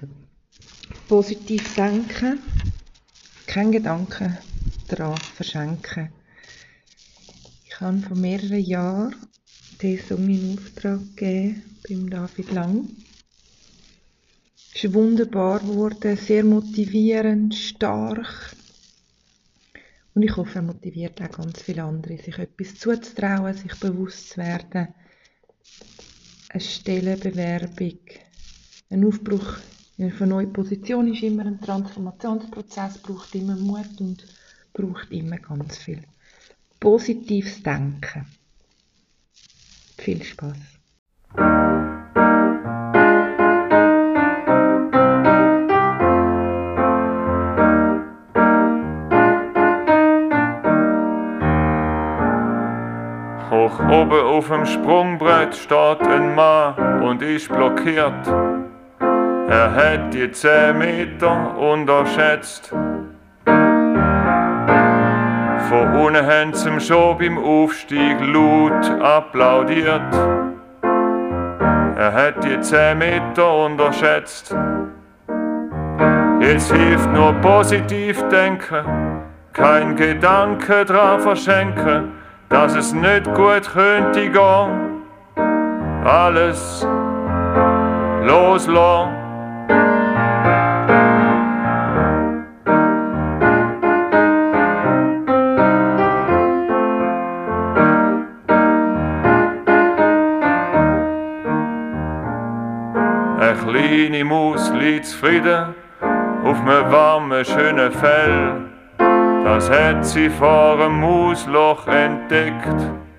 Positiv denken, keinen Gedanken daran verschenken. Ich habe vor mehreren Jahren diesen Song in Auftrag gegeben beim David Lang. Es ist wunderbar geworden, sehr motivierend, stark. Und ich hoffe, er motiviert auch ganz viele andere, sich etwas zuzutrauen, sich bewusst zu werden. Eine Stellenbewerbung, ein Aufbruch in eine neue Position ist immer ein Transformationsprozess, braucht immer Mut und braucht immer ganz viel positives Denken. Viel Spaß. Hoch oben auf dem Sprungbrett steht ein Mann und ist blockiert. Er hat die 10 Meter unterschätzt. Von unten haben sie ihm schon beim Aufstieg laut applaudiert. Er hat die 10 Meter unterschätzt. Jetzt hilft nur positiv denken, kein Gedanke dran verschenken, dass es nicht gut könnte gehen. Alles loslassen. Eine kleine Maus liegt zufrieden auf einem warmen, schönen Fell. Das hat sie vor einem Mausloch entdeckt.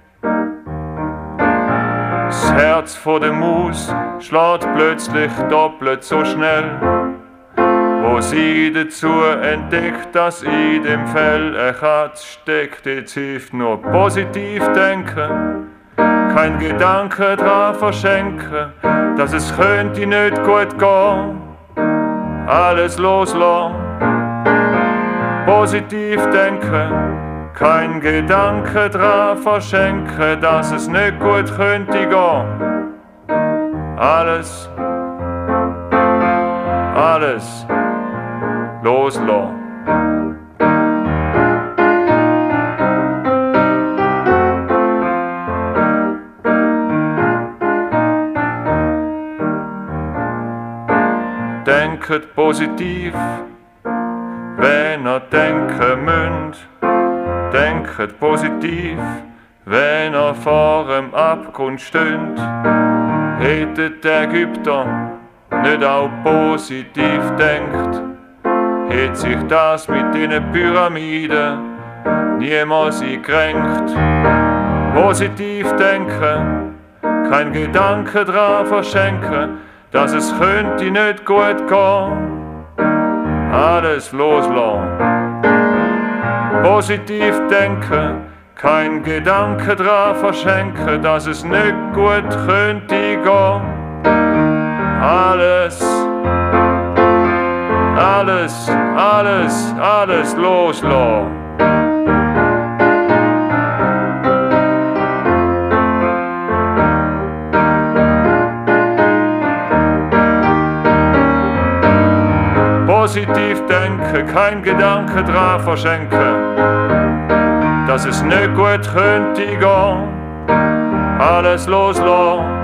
Das Herz von der Maus schlägt plötzlich doppelt so schnell, wo sie dazu entdeckt, dass in dem Fell eine Katze steckt. Jetzt hilft nur positiv denken, kein Gedanke dran verschenken, dass es könnte nicht gut gehen. Alles loslassen. Positiv denken, kein Gedanke dran verschenken, dass es nicht gut könnte gehen. Alles loslassen. Denket positiv, wenn ihr denken müsst. Denket positiv, wenn ihr vor dem Abgrund steht. Hättet die Ägypter nicht auch positiv denkt, hätte sich das mit den Pyramiden niemals eingekränkt. Positiv denken, kein Gedanke dran verschenken, dass es könnte nicht gut gehen. Alles loslassen. Positiv denken, kein Gedanke dran verschenken, dass es nicht gut könnte gehen. Alles loslassen. Positiv denken, kein Gedanke dran verschenken, dass es nicht gut könnte gehen. Alles loslassen.